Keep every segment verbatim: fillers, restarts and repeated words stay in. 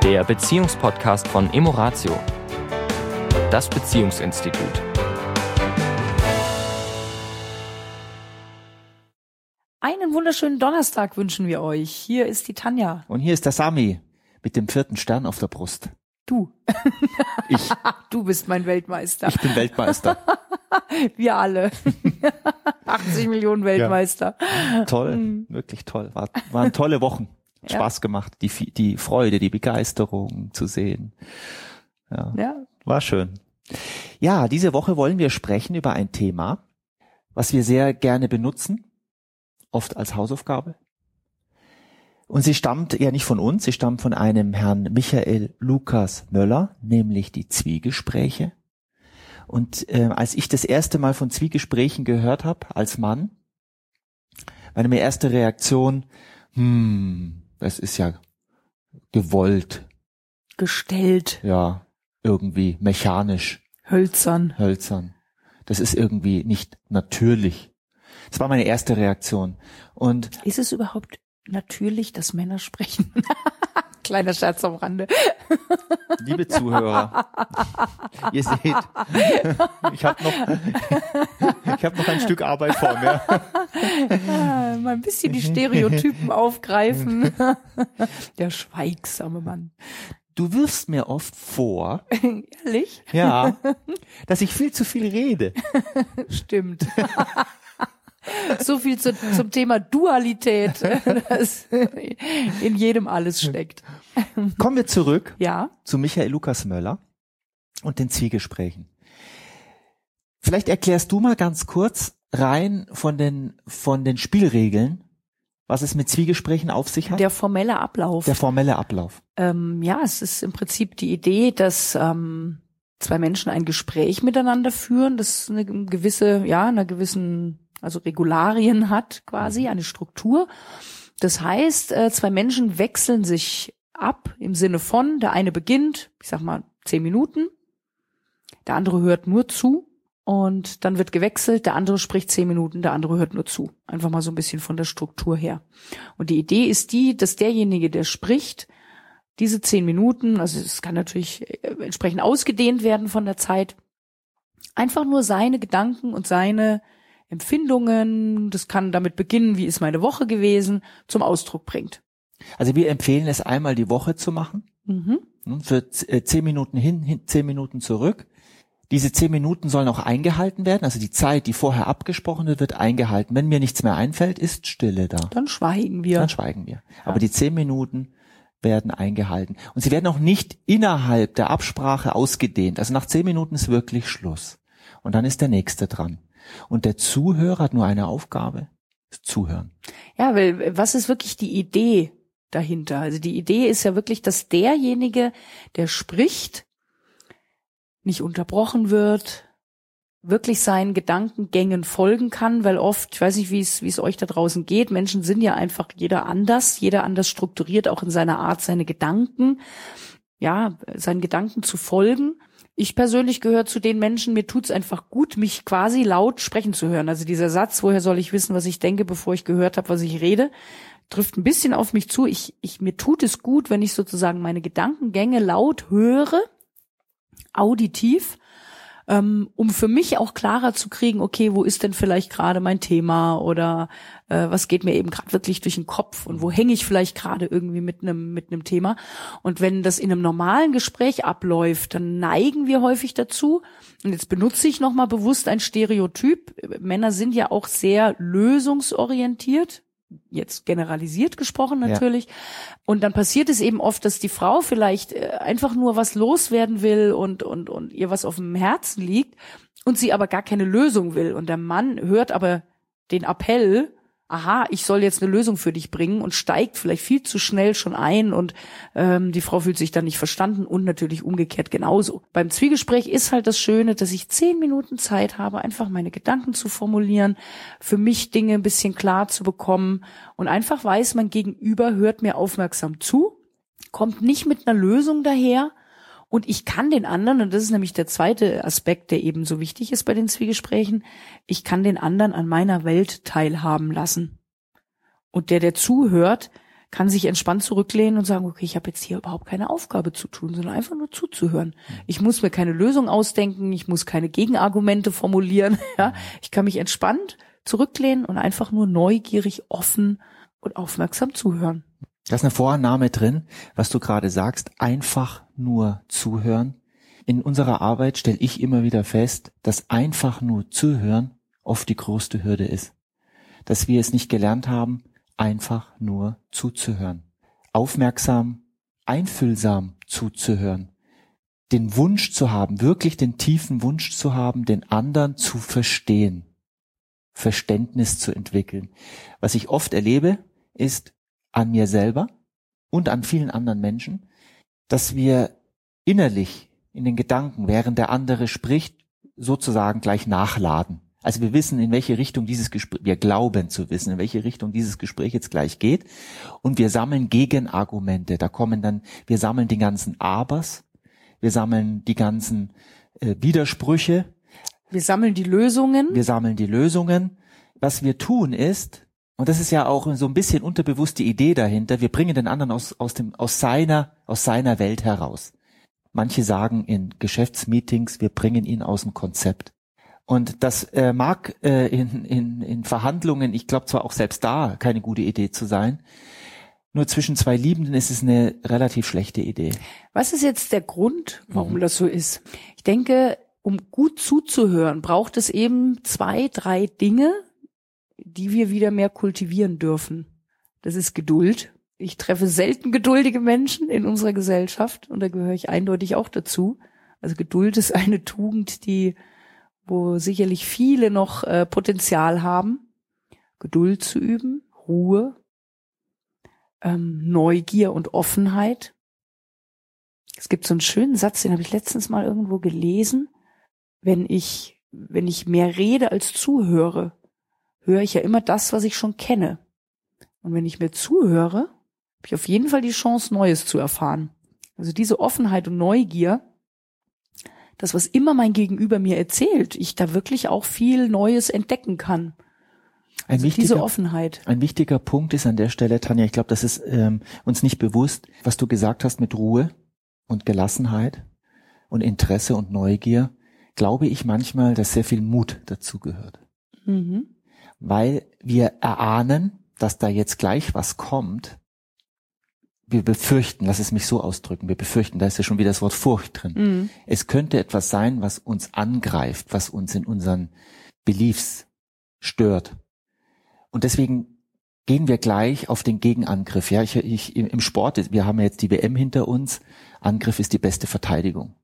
der Beziehungspodcast von Emoratio, das Beziehungsinstitut. Einen wunderschönen Donnerstag wünschen wir euch. Hier ist die Tanja. Und hier ist der Sami mit dem vierten Stern auf der Brust. Du. Ich. Du bist mein Weltmeister. Ich bin Weltmeister. Wir alle. achtzig Millionen Weltmeister. Ja. Toll, mhm. Wirklich toll. War, waren tolle Wochen. Ja. Spaß gemacht. Die, die Freude, die Begeisterung zu sehen. Ja. Ja. War schön. Ja, diese Woche wollen wir sprechen über ein Thema, was wir sehr gerne benutzen, oft als Hausaufgabe. Und sie stammt ja nicht von uns, sie stammt von einem Herrn Michael Lukas Möller, nämlich die Zwiegespräche. Und äh, als ich das erste Mal von Zwiegesprächen gehört habe, als Mann, war meine erste Reaktion, hm, das ist ja gewollt. Gestellt. Ja, irgendwie mechanisch. Hölzern. Hölzern. Das ist irgendwie nicht natürlich. Das war meine erste Reaktion. Und ist es überhaupt natürlich, dass Männer sprechen? Kleiner Scherz am Rande. Liebe Zuhörer, ihr seht, ich habe noch, ich habe noch ein Stück Arbeit vor mir. Ja, mal ein bisschen die Stereotypen aufgreifen. Der schweigsame Mann. Du wirfst mir oft vor, ehrlich? Ja, dass ich viel zu viel rede. Stimmt. So viel zu, zum Thema Dualität, das in jedem alles steckt. Kommen wir zurück ja? zu Michael Lukas Möller und den Zwiegesprächen. Vielleicht erklärst du mal ganz kurz rein von den, von den Spielregeln, was es mit Zwiegesprächen auf sich hat. Der formelle Ablauf. Der formelle Ablauf. Ähm, ja, es ist im Prinzip die Idee, dass ähm, zwei Menschen ein Gespräch miteinander führen, das eine gewisse, ja, einer gewissen also Regularien hat quasi, eine Struktur. Das heißt, zwei Menschen wechseln sich ab im Sinne von, der eine beginnt, ich sag mal, zehn Minuten, der andere hört nur zu und dann wird gewechselt, der andere spricht zehn Minuten, der andere hört nur zu. Einfach mal so ein bisschen von der Struktur her. Und die Idee ist die, dass derjenige, der spricht, diese zehn Minuten, also es kann natürlich entsprechend ausgedehnt werden von der Zeit, einfach nur seine Gedanken und seine Empfindungen, das kann damit beginnen, wie ist meine Woche gewesen, zum Ausdruck bringt. Also wir empfehlen es einmal die Woche zu machen, mhm. für zehn Minuten hin, zehn Minuten zurück. Diese zehn Minuten sollen auch eingehalten werden, also die Zeit, die vorher abgesprochen wird, wird eingehalten. Wenn mir nichts mehr einfällt, ist Stille da. Dann schweigen wir. Dann schweigen wir. Ja. Aber die zehn Minuten werden eingehalten. Und sie werden auch nicht innerhalb der Absprache ausgedehnt. Also nach zehn Minuten ist wirklich Schluss. Und dann ist der Nächste dran. Und der Zuhörer hat nur eine Aufgabe, zuhören. Ja, weil was ist wirklich die Idee dahinter? Also die Idee ist ja wirklich, dass derjenige, der spricht, nicht unterbrochen wird, wirklich seinen Gedankengängen folgen kann, weil oft, ich weiß nicht, wie es wie es euch da draußen geht, Menschen sind ja einfach jeder anders, jeder anders strukturiert, auch in seiner Art, seine Gedanken, ja, seinen Gedanken zu folgen. Ich persönlich gehöre zu den Menschen, mir tut's einfach gut, mich quasi laut sprechen zu hören. Also dieser Satz, woher soll ich wissen, was ich denke, bevor ich gehört habe, was ich rede, trifft ein bisschen auf mich zu. Ich, ich, mir tut es gut, wenn ich sozusagen meine Gedankengänge laut höre, auditiv, ähm, um für mich auch klarer zu kriegen, okay, wo ist denn vielleicht gerade mein Thema oder äh, was geht mir eben gerade wirklich durch den Kopf und wo hänge ich vielleicht gerade irgendwie mit einem mit einem Thema. Und wenn das in einem normalen Gespräch abläuft, dann neigen wir häufig dazu, und jetzt benutze ich nochmal bewusst ein Stereotyp, Männer sind ja auch sehr lösungsorientiert, jetzt generalisiert gesprochen natürlich. Ja. Und dann passiert es eben oft, dass die Frau vielleicht einfach nur was loswerden will und, und, und ihr was auf dem Herzen liegt und sie aber gar keine Lösung will. Und der Mann hört aber den Appell, aha, ich soll jetzt eine Lösung für dich bringen und steigt vielleicht viel zu schnell schon ein und ähm, die Frau fühlt sich dann nicht verstanden und natürlich umgekehrt genauso. Beim Zwiegespräch ist halt das Schöne, dass ich zehn Minuten Zeit habe, einfach meine Gedanken zu formulieren, für mich Dinge ein bisschen klar zu bekommen und einfach weiß, mein Gegenüber hört mir aufmerksam zu, kommt nicht mit einer Lösung daher und ich kann den anderen, und das ist nämlich der zweite Aspekt, der eben so wichtig ist bei den Zwiegesprächen, ich kann den anderen an meiner Welt teilhaben lassen. Und der, der zuhört, kann sich entspannt zurücklehnen und sagen, okay, ich habe jetzt hier überhaupt keine Aufgabe zu tun, sondern einfach nur zuzuhören. Ich muss mir keine Lösung ausdenken, ich muss keine Gegenargumente formulieren. Ja, ich kann mich entspannt zurücklehnen und einfach nur neugierig, offen und aufmerksam zuhören. Da ist eine Vorannahme drin, was du gerade sagst, einfach nur zuhören. In unserer Arbeit stelle ich immer wieder fest, dass einfach nur zuhören oft die größte Hürde ist. Dass wir es nicht gelernt haben, einfach nur zuzuhören. Aufmerksam, einfühlsam zuzuhören. Den Wunsch zu haben, wirklich den tiefen Wunsch zu haben, den anderen zu verstehen. Verständnis zu entwickeln. Was ich oft erlebe, ist an mir selber und an vielen anderen Menschen, dass wir innerlich in den Gedanken, während der andere spricht, sozusagen gleich nachladen. Also wir wissen, in welche Richtung dieses Gespräch, wir glauben zu wissen, in welche Richtung dieses Gespräch jetzt gleich geht. Und wir sammeln Gegenargumente. Da kommen dann, wir sammeln die ganzen Abers, wir sammeln die ganzen äh, Widersprüche. Wir sammeln die Lösungen. Wir sammeln die Lösungen. Was wir tun ist, und das ist ja auch so ein bisschen unterbewusst die Idee dahinter, wir bringen den anderen aus, aus dem, aus seiner, aus seiner Welt heraus. Manche sagen in Geschäftsmeetings, wir bringen ihn aus dem Konzept. Und das äh, mag äh, in, in, in Verhandlungen, ich glaube zwar auch selbst da, keine gute Idee zu sein, nur zwischen zwei Liebenden ist es eine relativ schlechte Idee. Was ist jetzt der Grund, warum mhm. das so ist? Ich denke, um gut zuzuhören, braucht es eben zwei, drei Dinge, die wir wieder mehr kultivieren dürfen. Das ist Geduld. Ich treffe selten geduldige Menschen in unserer Gesellschaft und da gehöre ich eindeutig auch dazu. Also Geduld ist eine Tugend, die wo sicherlich viele noch äh, Potenzial haben, Geduld zu üben, Ruhe, ähm, Neugier und Offenheit. Es gibt so einen schönen Satz, den habe ich letztens mal irgendwo gelesen. Wenn ich, wenn ich mehr rede als zuhöre, höre ich ja immer das, was ich schon kenne. Und wenn ich mir zuhöre, habe ich auf jeden Fall die Chance, Neues zu erfahren. Also diese Offenheit und Neugier, das, was immer mein Gegenüber mir erzählt, ich da wirklich auch viel Neues entdecken kann. Ein also wichtiger, diese Offenheit. Ein wichtiger Punkt ist an der Stelle, Tanja, ich glaube, das ist ähm, uns nicht bewusst, was du gesagt hast mit Ruhe und Gelassenheit und Interesse und Neugier, glaube ich manchmal, dass sehr viel Mut dazu gehört. Mhm. Weil wir erahnen, dass da jetzt gleich was kommt. Wir befürchten, lass es mich so ausdrücken, wir befürchten, da ist ja schon wieder das Wort Furcht drin. Mhm. Es könnte etwas sein, was uns angreift, was uns in unseren Beliefs stört. Und deswegen gehen wir gleich auf den Gegenangriff. Ja, ich, ich, im Sport, wir haben jetzt die W M hinter uns, Angriff ist die beste Verteidigung.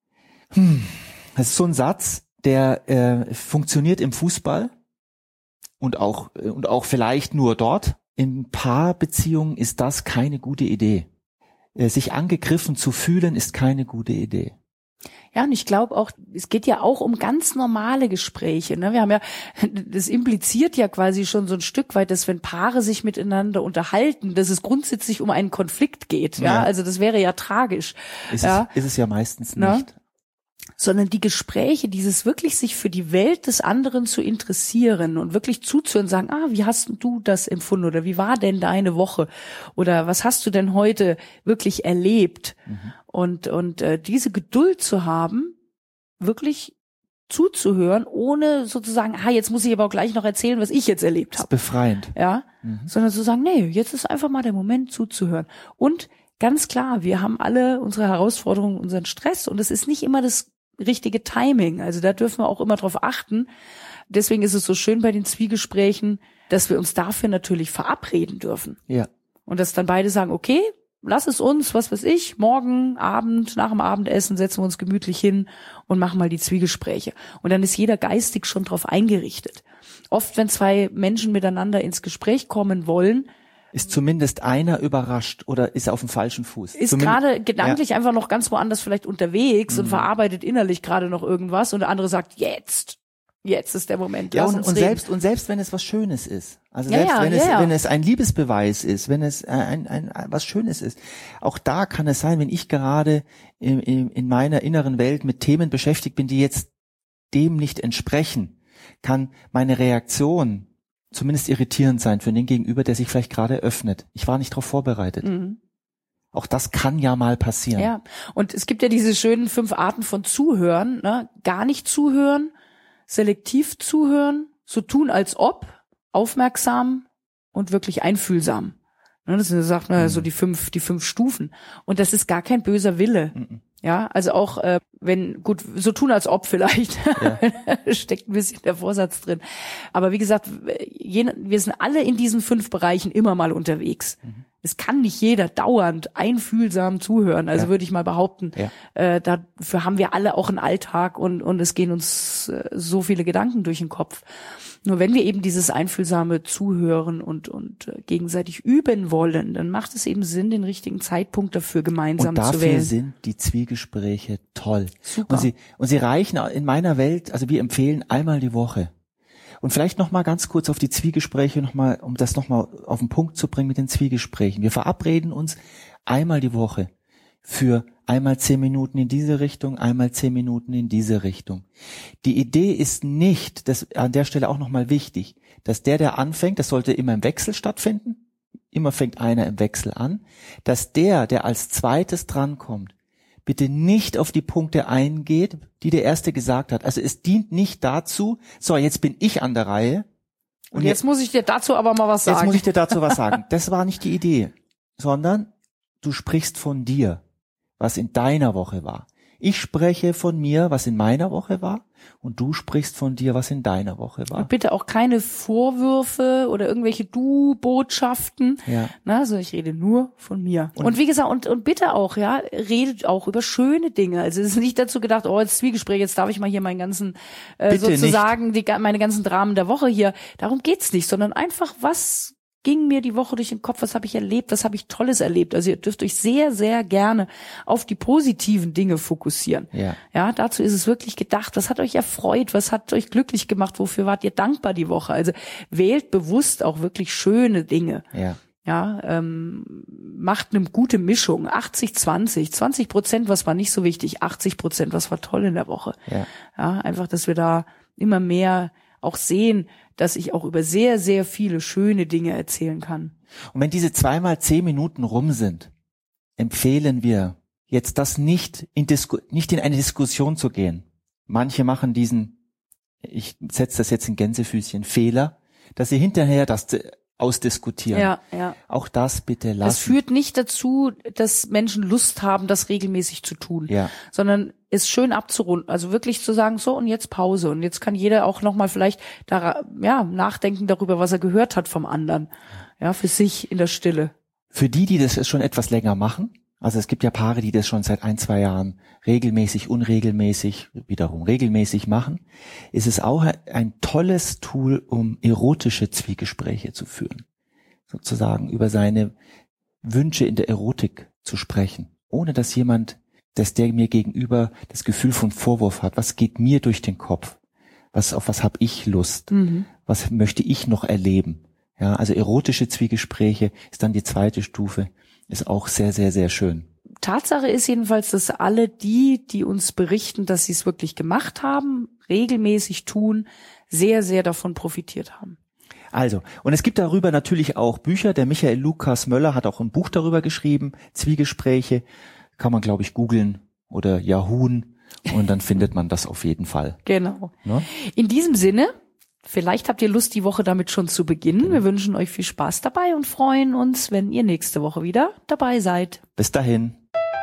Hm. Das ist so ein Satz, der äh, funktioniert im Fußball und auch, und auch vielleicht nur dort. In Paarbeziehungen ist das keine gute Idee. Sich angegriffen zu fühlen, ist keine gute Idee. Ja, und ich glaube auch, es geht ja auch um ganz normale Gespräche. Ne? Wir haben ja, das impliziert ja quasi schon so ein Stück weit, dass wenn Paare sich miteinander unterhalten, dass es grundsätzlich um einen Konflikt geht. Ja, ja. Also das wäre ja tragisch. Ist, ja. Es, ist es ja meistens Na? nicht. Sondern die Gespräche, dieses wirklich sich für die Welt des anderen zu interessieren und wirklich zuzuhören, sagen, ah, wie hast du das empfunden oder wie war denn deine Woche oder was hast du denn heute wirklich erlebt? Mhm. Und und äh, diese Geduld zu haben, wirklich zuzuhören, ohne sozusagen, ah, jetzt muss ich aber auch gleich noch erzählen, was ich jetzt erlebt habe. Befreiend. Ja, mhm. Sondern zu sagen, nee, jetzt ist einfach mal der Moment zuzuhören. Und ganz klar, wir haben alle unsere Herausforderungen, unseren Stress und es ist nicht immer das richtige Timing. Also da dürfen wir auch immer drauf achten. Deswegen ist es so schön bei den Zwiegesprächen, dass wir uns dafür natürlich verabreden dürfen. Ja. Und dass dann beide sagen, okay, lass es uns, was weiß ich, morgen Abend, nach dem Abendessen setzen wir uns gemütlich hin und machen mal die Zwiegespräche. Und dann ist jeder geistig schon drauf eingerichtet. Oft, wenn zwei Menschen miteinander ins Gespräch kommen wollen, ist zumindest einer überrascht oder ist auf dem falschen Fuß. Ist Zumindest, gerade gedanklich ja. einfach noch ganz woanders vielleicht unterwegs mhm. und verarbeitet innerlich gerade noch irgendwas und der andere sagt, jetzt, jetzt ist der Moment. Ja, Lass und, uns und reden. selbst, und selbst wenn es was Schönes ist, also ja, selbst ja, wenn ja, es, ja. wenn es ein Liebesbeweis ist, wenn es ein, ein, ein was Schönes ist, auch da kann es sein, wenn ich gerade in, in, in meiner inneren Welt mit Themen beschäftigt bin, die jetzt dem nicht entsprechen, kann meine Reaktion zumindest irritierend sein für den Gegenüber, der sich vielleicht gerade öffnet. Ich war nicht darauf vorbereitet. Mhm. Auch das kann ja mal passieren. Ja, und es gibt ja diese schönen fünf Arten von Zuhören, ne? Gar nicht zuhören, selektiv zuhören, so tun als ob, aufmerksam und wirklich einfühlsam. Ne? Das sind, sagt man, mhm. so die fünf, die fünf Stufen. Und das ist gar kein böser Wille. Mhm. Ja, also auch, äh, wenn, gut, so tun als ob vielleicht, ja. steckt ein bisschen der Vorsatz drin. Aber wie gesagt, je, wir sind alle in diesen fünf Bereichen immer mal unterwegs. Mhm. Es kann nicht jeder dauernd einfühlsam zuhören. Also ja. würde ich mal behaupten, ja. äh, dafür haben wir alle auch einen Alltag und und es gehen uns äh, so viele Gedanken durch den Kopf. Nur wenn wir eben dieses einfühlsame Zuhören und und äh, gegenseitig üben wollen, dann macht es eben Sinn, den richtigen Zeitpunkt dafür gemeinsam zu wählen. Und dafür sind die Zwiegespräche toll. Super. Und sie und sie reichen in meiner Welt, also wir empfehlen einmal die Woche. Und vielleicht noch mal ganz kurz auf die Zwiegespräche, noch mal, um das noch mal auf den Punkt zu bringen mit den Zwiegesprächen. Wir verabreden uns einmal die Woche für einmal zehn Minuten in diese Richtung, einmal zehn Minuten in diese Richtung. Die Idee ist nicht, das an der Stelle auch noch mal wichtig, dass der, der anfängt, das sollte immer im Wechsel stattfinden, immer fängt einer im Wechsel an, dass der, der als zweites drankommt, bitte nicht auf die Punkte eingeht, die der Erste gesagt hat. Also es dient nicht dazu, so, jetzt bin ich an der Reihe. Und, und jetzt, jetzt muss ich dir dazu aber mal was sagen. Jetzt muss ich dir dazu was sagen. Das war nicht die Idee, sondern du sprichst von dir, was in deiner Woche war. Ich spreche von mir, was in meiner Woche war, und du sprichst von dir, was in deiner Woche war. Und bitte auch keine Vorwürfe oder irgendwelche Du-Botschaften. Ja. Na, also ich rede nur von mir. Und, und wie gesagt, und, und bitte auch, ja, redet auch über schöne Dinge. Also es ist nicht dazu gedacht, oh, jetzt Zwiegespräch, jetzt darf ich mal hier meinen ganzen, äh, sozusagen, die, meine ganzen Dramen der Woche hier. Darum geht's nicht, sondern einfach, was ging mir die Woche durch den Kopf, was habe ich erlebt, was habe ich Tolles erlebt. Also ihr dürft euch sehr, sehr gerne auf die positiven Dinge fokussieren. Ja. Ja, dazu ist es wirklich gedacht. Was hat euch erfreut? Was hat euch glücklich gemacht? Wofür wart ihr dankbar die Woche? Also wählt bewusst auch wirklich schöne Dinge. Ja. Ja, ähm, macht eine gute Mischung. achtzig zwanzig, zwanzig Prozent, was war nicht so wichtig, achtzig Prozent, was war toll in der Woche. Ja. Ja, einfach, dass wir da immer mehr auch sehen, dass ich auch über sehr, sehr viele schöne Dinge erzählen kann. Und wenn diese zweimal zehn Minuten rum sind, empfehlen wir jetzt das nicht in, Disku- nicht in eine Diskussion zu gehen. Manche machen diesen, ich setze das jetzt in Gänsefüßchen, Fehler, dass sie hinterher das ausdiskutieren. Ja, ja. Auch das bitte lassen. Das führt nicht dazu, dass Menschen Lust haben, das regelmäßig zu tun, ja. sondern es schön abzurunden, also wirklich zu sagen, so und jetzt Pause und jetzt kann jeder auch nochmal vielleicht da, ja, nachdenken darüber, was er gehört hat vom anderen, ja, für sich in der Stille. Für die, die das schon etwas länger machen, also es gibt ja Paare, die das schon seit ein, zwei Jahren regelmäßig, unregelmäßig, wiederum regelmäßig machen, ist es auch ein tolles Tool, um erotische Zwiegespräche zu führen. Sozusagen über seine Wünsche in der Erotik zu sprechen, ohne dass jemand, dass der mir gegenüber das Gefühl von Vorwurf hat. Was geht mir durch den Kopf? Was, auf was habe ich Lust? Mhm. Was möchte ich noch erleben? Ja, also erotische Zwiegespräche ist dann die zweite Stufe. Ist auch sehr, sehr, sehr schön. Tatsache ist jedenfalls, dass alle die, die uns berichten, dass sie es wirklich gemacht haben, regelmäßig tun, sehr, sehr davon profitiert haben. Also, und es gibt darüber natürlich auch Bücher. Der Michael Lukas Möller hat auch ein Buch darüber geschrieben, Zwiegespräche. Kann man, glaube ich, googeln oder Yahooen und dann findet man das auf jeden Fall. Genau. Ne? In diesem Sinne, vielleicht habt ihr Lust, die Woche damit schon zu beginnen. Mhm. Wir wünschen euch viel Spaß dabei und freuen uns, wenn ihr nächste Woche wieder dabei seid. Bis dahin.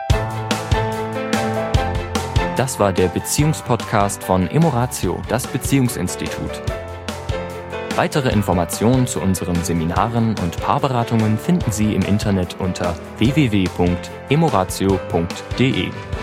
Das war der Beziehungspodcast von Emoratio, das Beziehungsinstitut. Weitere Informationen zu unseren Seminaren und Paarberatungen finden Sie im Internet unter w w w punkt emoratio punkt d e.